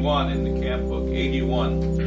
81 in the camp book. 81.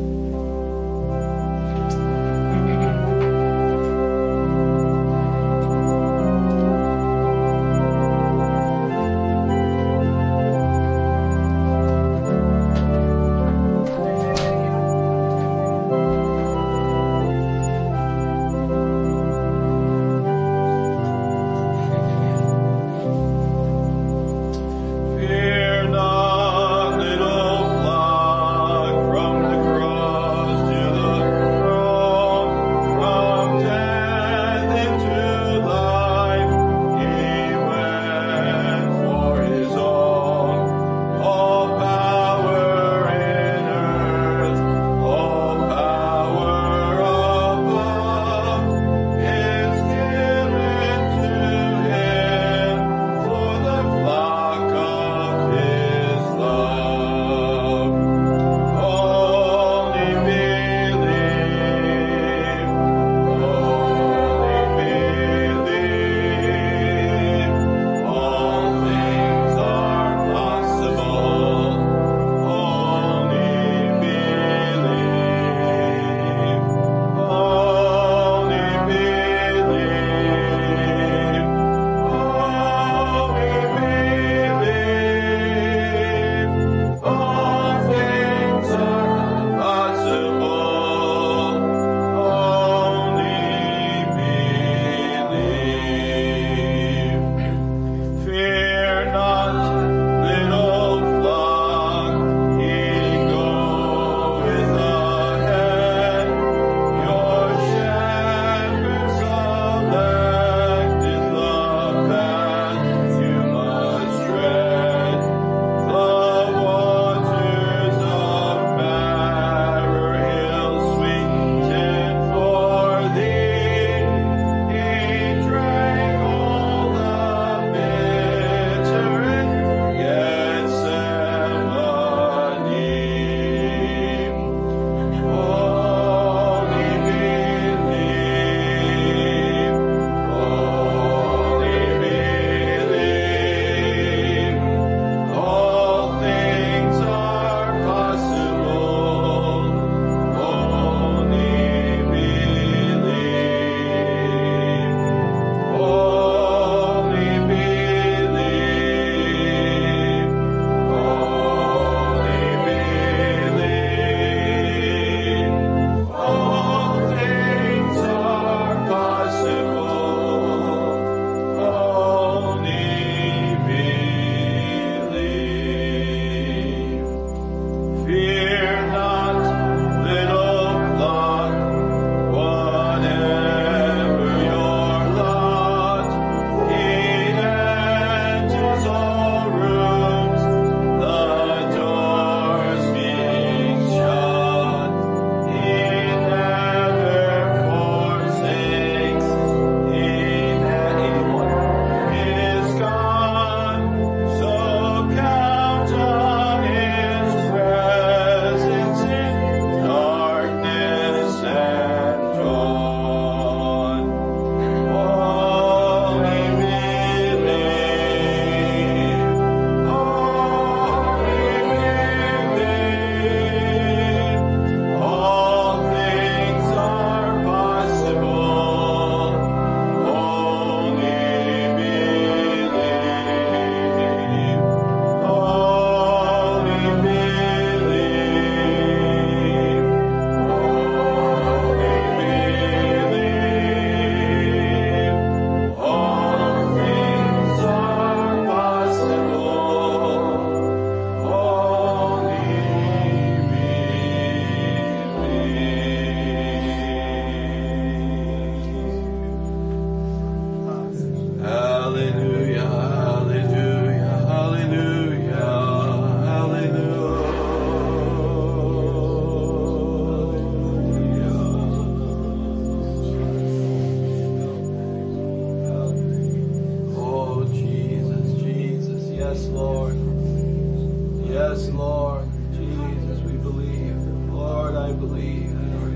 Yes, Lord. Jesus, we believe. Lord, I believe you are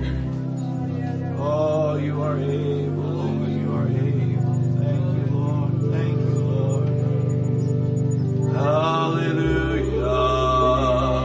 able. Oh, you are able. You are able. Thank you, Lord. Thank you, Lord. Hallelujah.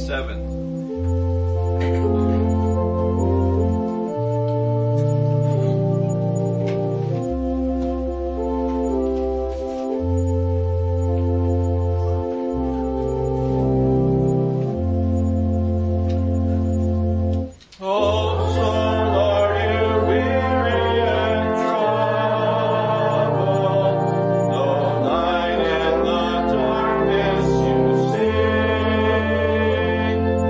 87. Oh,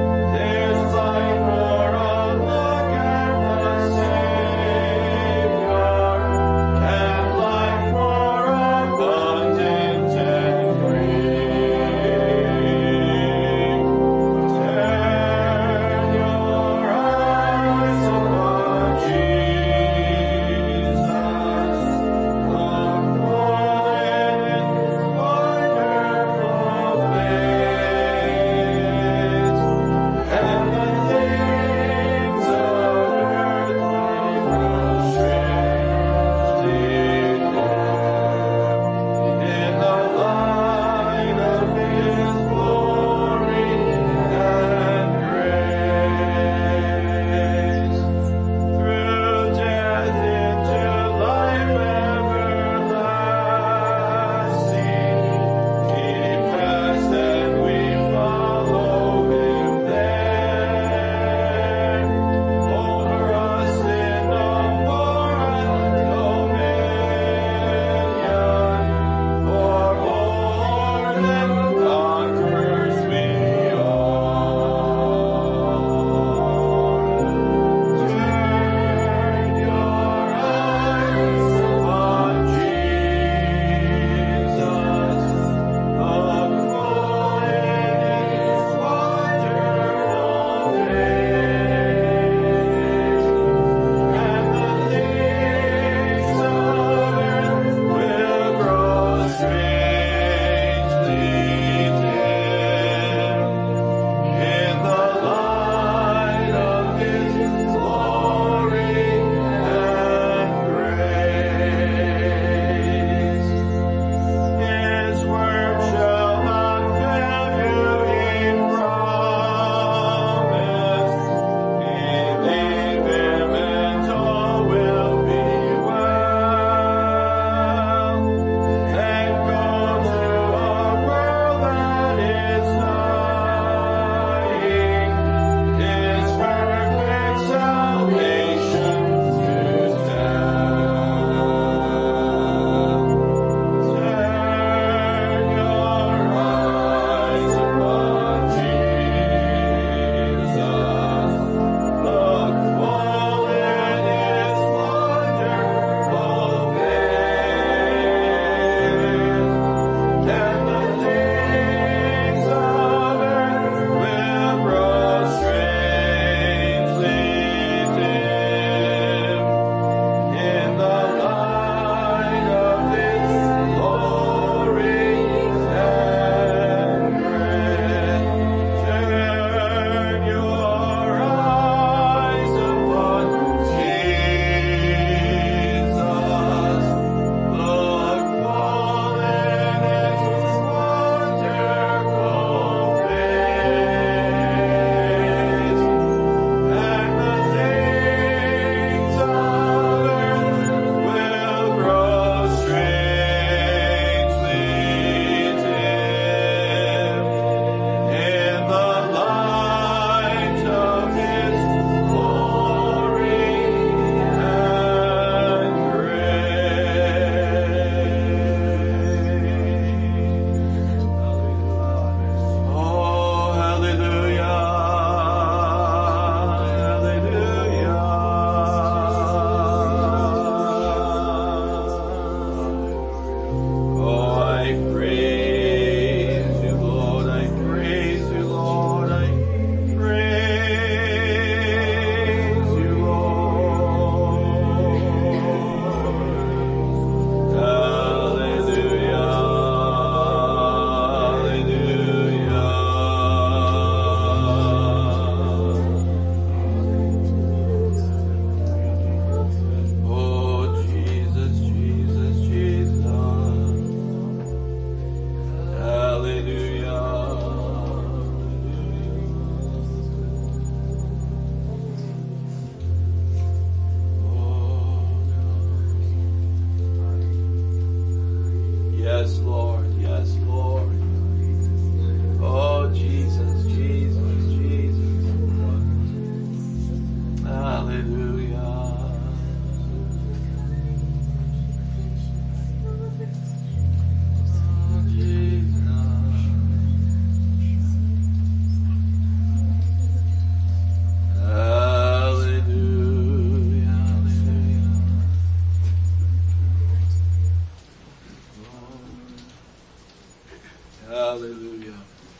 Yes, Lord. Yes, Lord. Oh, Jesus, Jesus, Jesus. Hallelujah. Oh, Jesus. Hallelujah. Hallelujah. Hallelujah.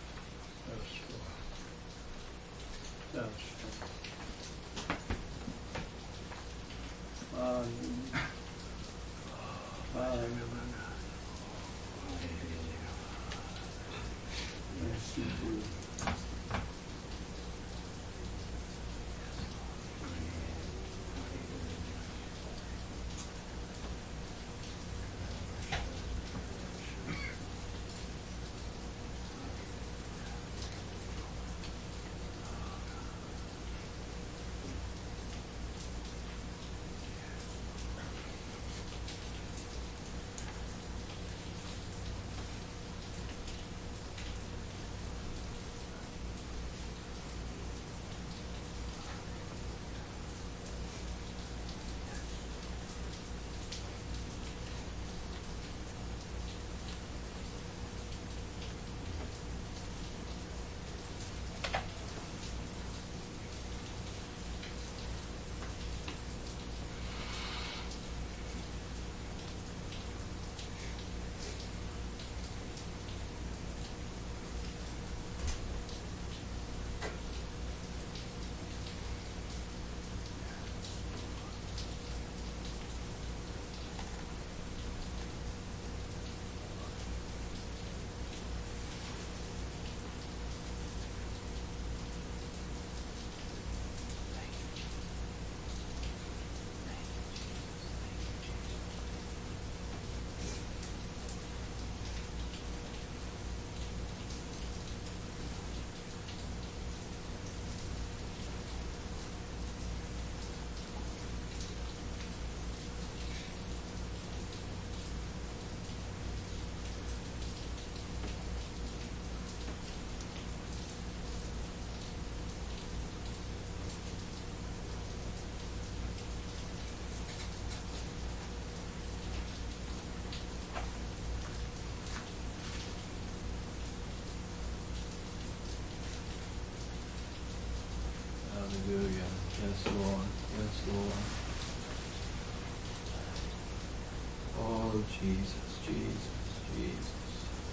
Hallelujah. Yes, Lord. Yes, Lord. Oh, Jesus, Jesus, Jesus.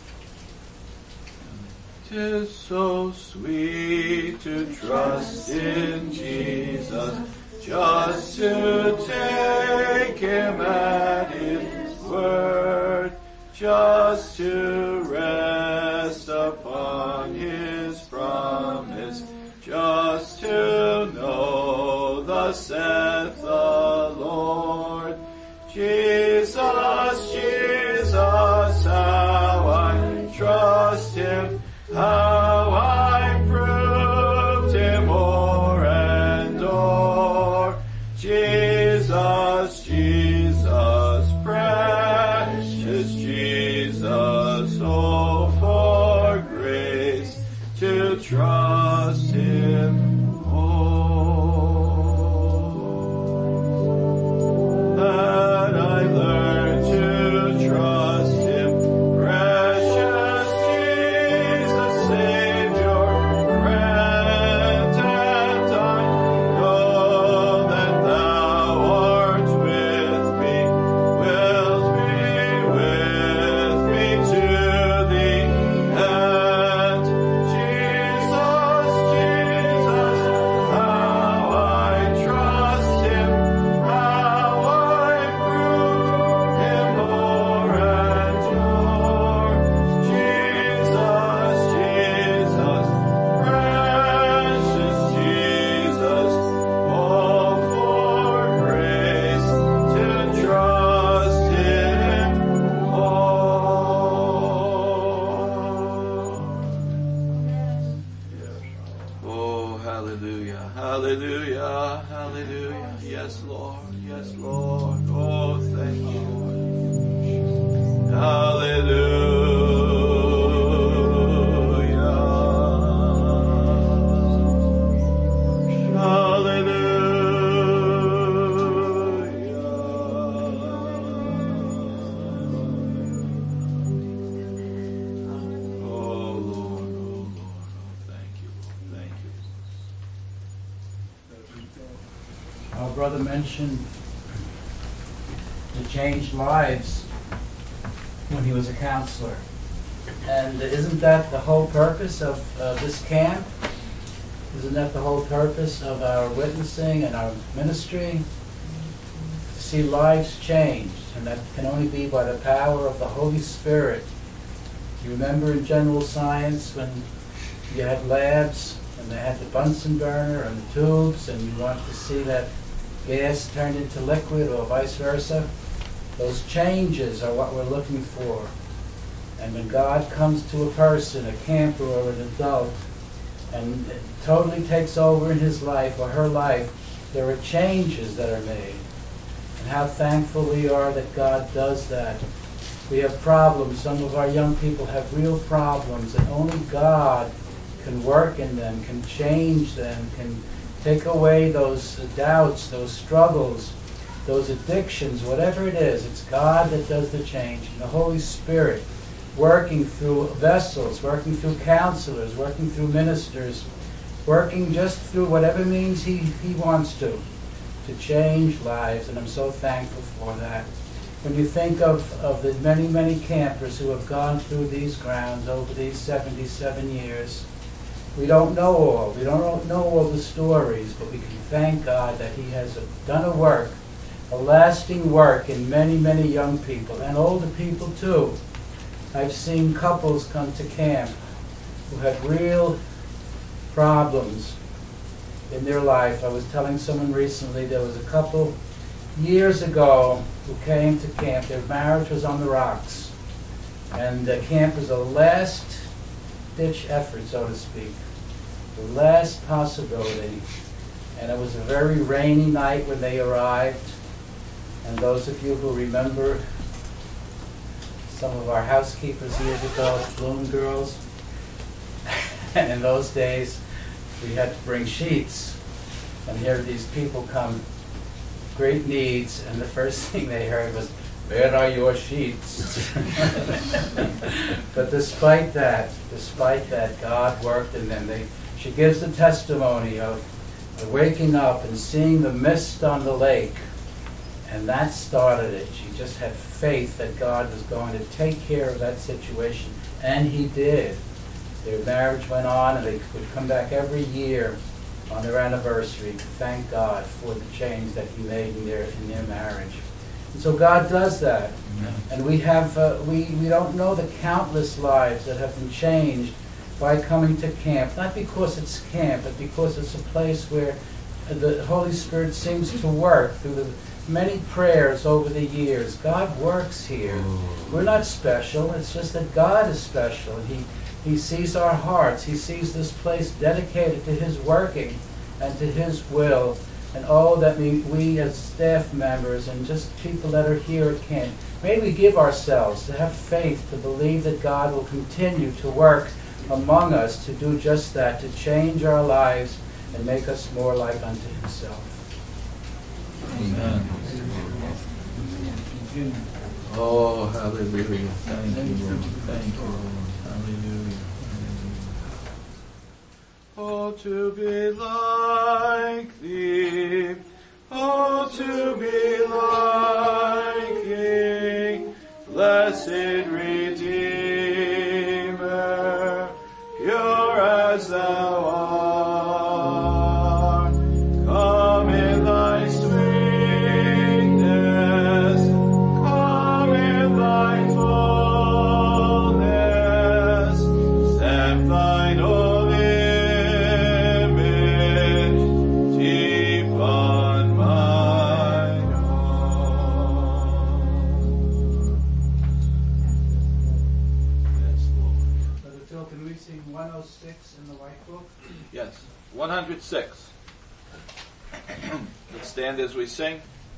'Tis so sweet to trust in Jesus, just to take Him at His word, just to rest upon His promise, just to know thus saith the Lord. Jesus, Jesus, how I trust Him, how I proved Him o'er and o'er. Jesus, Jesus, precious Jesus, oh, for grace to trust Him. Oh, brother mentioned the changed lives when he was a counselor. And isn't that the whole purpose of this camp? Isn't that the whole purpose of our witnessing and our ministry? To see lives changed, and that can only be by the power of the Holy Spirit. You remember in general science when you had labs and they had the Bunsen burner and the tubes, and you wanted to see that gas turned into liquid or vice versa? Those changes are what we're looking for. And when God comes to a person, a camper or an adult, and it totally takes over in his life or her life, there are changes that are made. And how thankful we are that God does that. We have problems. Some of our young people have real problems, and only God can work in them, can change them, can take away those doubts, those struggles, those addictions, whatever it is. It's God that does the change. And the Holy Spirit working through vessels, working through counselors, working through ministers, working just through whatever means he wants to change lives. And I'm so thankful for that. When you think of the many, many campers who have gone through these grounds over these 77 years, we don't know all. We don't know all the stories, but we can thank God that he has done a work, a lasting work in many, many young people, and older people too. I've seen couples come to camp who had real problems in their life. I was telling someone recently, there was a couple years ago who came to camp. Their marriage was on the rocks. And the camp was a last-ditch effort, so to speak. The last possibility. And it was a very rainy night when they arrived. And those of you who remember some of our housekeepers years ago, Bloom Girls, and in those days we had to bring sheets. And here these people come, great needs, and the first thing they heard was, "Where are your sheets?" But despite that, God worked in them. She gives the testimony of waking up and seeing the mist on the lake. And that started it. She just had faith that God was going to take care of that situation. And he did. Their marriage went on, and they would come back every year on their anniversary to thank God for the change that he made in their marriage. And so God does that. Amen. And we have we don't know the countless lives that have been changed by coming to camp. Not because it's camp, but because it's a place where the Holy Spirit seems to work through the many prayers over the years. God works here. We're not special. It's just that God is special. He sees our hearts. He sees this place dedicated to his working and to his will. And that we as staff members and just people that are here at camp, may we give ourselves to have faith, to believe that God will continue to work among us to do just that, to change our lives and make us more like unto himself. Amen. Oh, hallelujah. Thank you, Lord. Thank you, Lord. Hallelujah. Oh, to be like thee. Oh, to be like thee. Blessed Redeemer, pure as thou art. Come in thy sweetness, come in thy fullness, stamp thine own image deep on mine heart. Yes, Lord. Brother Phil, can we sing 106 in the White Book? Yes, 106. Let's stand as we sing.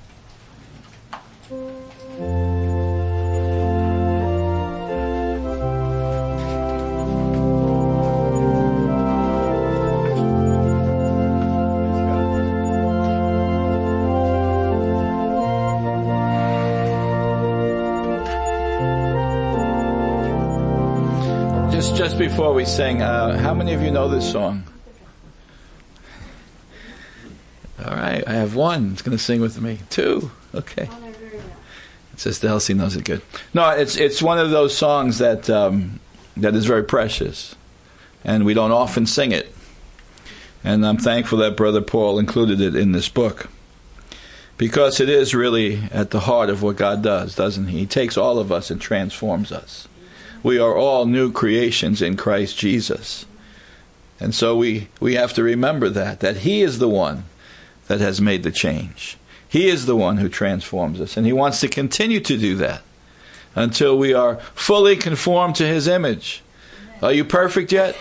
Just before we sing, how many of you know this song? All right, have one. It's going to sing with me. 2. Okay. Sister Elsie knows it good. No, it's one of those songs that that is very precious, and we don't often sing it. And I'm thankful that Brother Paul included it in this book, because it is really at the heart of what God does, doesn't He? He takes all of us and transforms us. We are all new creations in Christ Jesus. And so we have to remember that He is the one that has made the change. He is the one who transforms us, and He wants to continue to do that until we are fully conformed to His image. Are you perfect yet?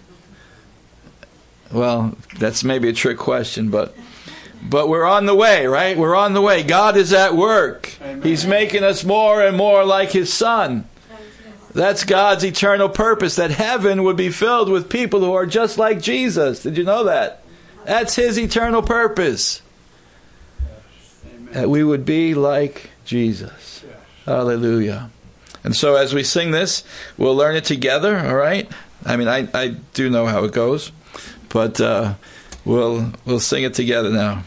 Well, that's maybe a trick question, but we're on the way, right? We're on the way. God is at work. Amen. He's making us more and more like His Son. That's God's eternal purpose, that heaven would be filled with people who are just like Jesus. Did you know that? That's His eternal purpose. That we would be like Jesus. Yes. Hallelujah. And so as we sing this, we'll learn it together, all right? I mean, I do know how it goes, but we'll sing it together now.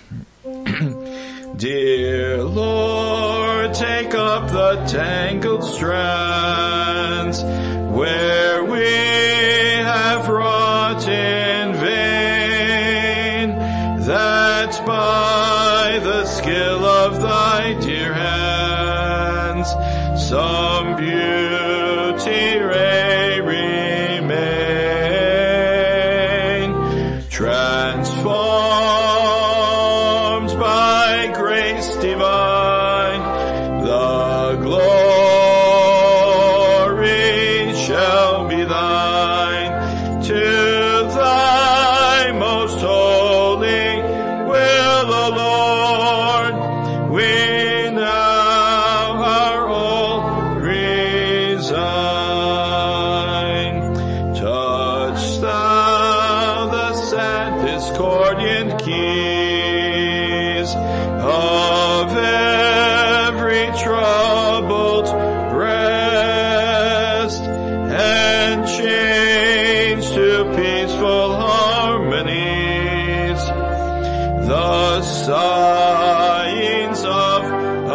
Dear Lord, take up the tangled strands where we have wrought in vain, that by the skill of Thy dear hands some beauty may remain, transformed by grace divine. The glory shall be Thine, to Thy most holy will, O Lord, we now are all resigned. Touch Thou the sad discordant keys of every troubled breast, and change to peaceful harmonies the signs of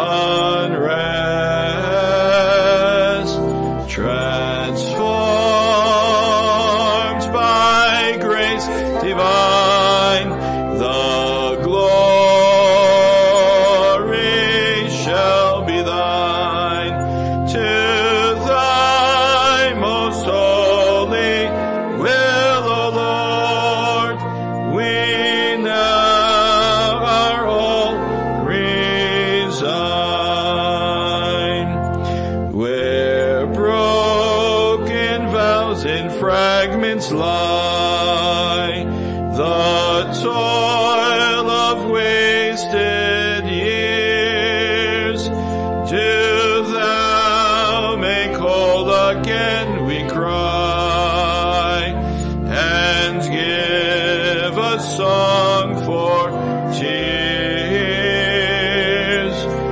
unrest, transformed by grace divine. The glory shall be Thine, to Thy most holy will, O Lord, we now are all resigned. Where broken vows in fragments lie, the toil of wasted years, do Thou make whole again, we cry, and give a song for tears,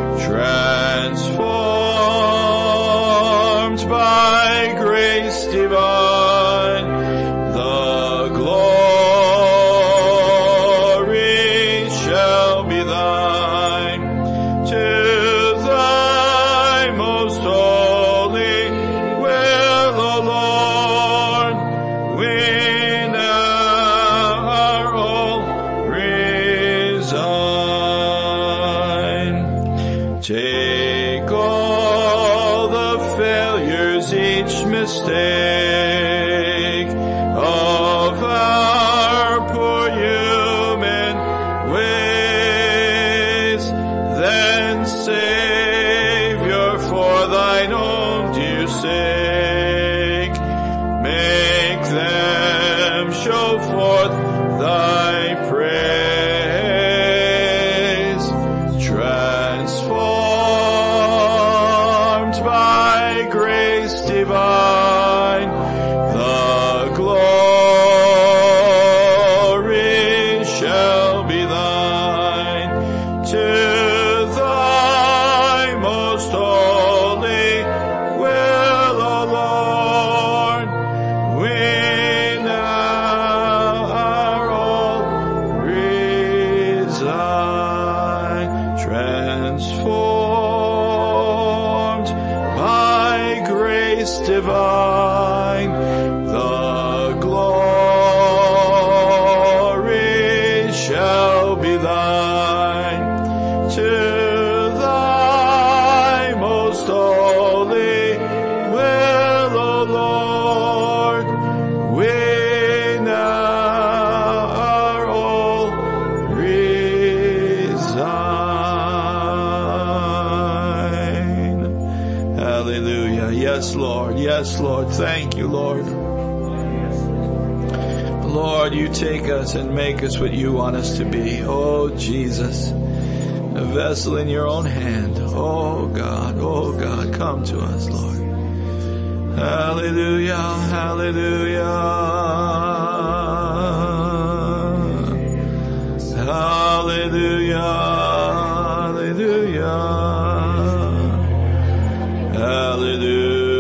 transformed by grace divine. The glory shall be Thine, to Thy most holy will, O Lord, we now are all resigned. Take all the failures, each mistake of our poor human ways, then Savior, for Thine own dear sake, make them show forth Thy praise, transformed by grace divine. The glory shall be Thine, to Thy most holy will, O Lord, we now are all resigned. grace divine, the glory shall be thine. To thy most holy will, O Lord, we now are all resign. Hallelujah. Yes, Lord. Yes, Lord. Thank you, Lord. Lord, you take us and make us what you want us to be. Oh, Jesus, a vessel in your own hand. Oh, God, come to us, Lord. Hallelujah, hallelujah. Hallelujah, hallelujah. Hallelujah.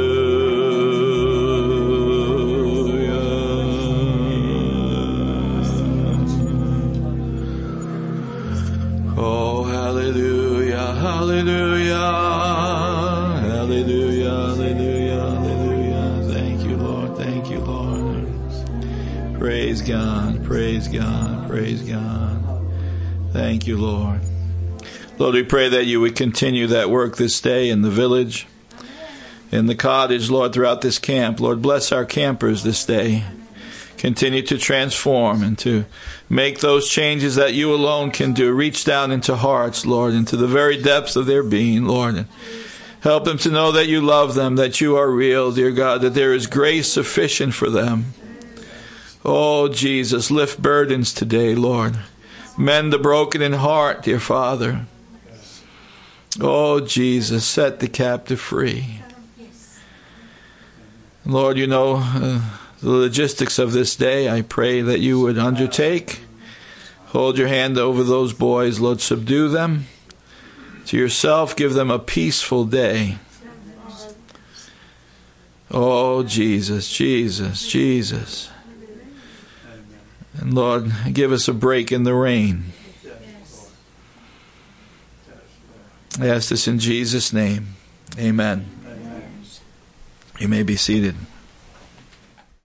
Oh, hallelujah, hallelujah, hallelujah, hallelujah, hallelujah. Thank you, Lord. Thank you, Lord. Praise God, praise God, praise God. Thank you, Lord. Lord, we pray that you would continue that work this day in the village, in the cottage, Lord, throughout this camp. Lord, bless our campers this day. Continue to transform and to make those changes that you alone can do. Reach down into hearts, Lord, into the very depths of their being, Lord. And help them to know that you love them, that you are real, dear God, that there is grace sufficient for them. Oh, Jesus, lift burdens today, Lord. Mend the broken in heart, dear Father. Oh, Jesus, set the captive free. Lord, you know the logistics of this day. I pray that you would undertake. Hold your hand over those boys, Lord. Subdue them to yourself. Give them a peaceful day. Oh, Jesus, Jesus, Jesus. And Lord, give us a break in the rain. I ask this in Jesus' name. Amen. You may be seated.